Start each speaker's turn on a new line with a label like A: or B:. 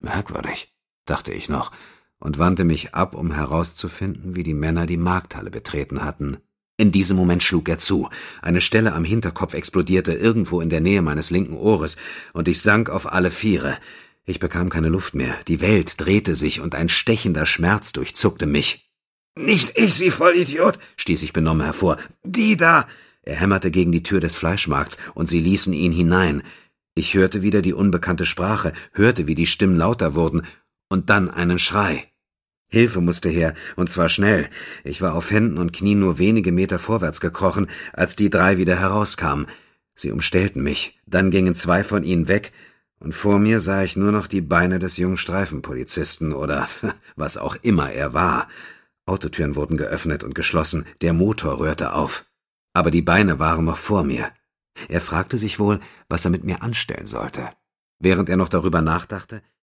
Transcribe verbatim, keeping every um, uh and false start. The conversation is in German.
A: Merkwürdig, dachte ich noch und wandte mich ab, um herauszufinden, wie die Männer die Markthalle betreten hatten. In diesem Moment schlug er zu. Eine Stelle am Hinterkopf explodierte irgendwo in der Nähe meines linken Ohres, und ich sank auf alle Viere. Ich bekam keine Luft mehr, die Welt drehte sich, und ein stechender Schmerz durchzuckte mich. »Nicht ich, Sie Vollidiot«, stieß ich benommen hervor. »Die da!« Er hämmerte gegen die Tür des Fleischmarkts, und sie ließen ihn hinein. Ich hörte wieder die unbekannte Sprache, hörte, wie die Stimmen lauter wurden, und dann einen Schrei. Hilfe musste her, und zwar schnell. Ich war auf Händen und Knien nur wenige Meter vorwärts gekrochen, als die drei wieder herauskamen. Sie umstellten mich, dann gingen zwei von ihnen weg, und vor mir sah ich nur noch die Beine des jungen Streifenpolizisten oder was auch immer er war. Autotüren wurden geöffnet und geschlossen, der Motor rührte auf. Aber die Beine waren noch vor mir. Er fragte sich wohl, was er mit mir anstellen sollte. Während er noch darüber nachdachte,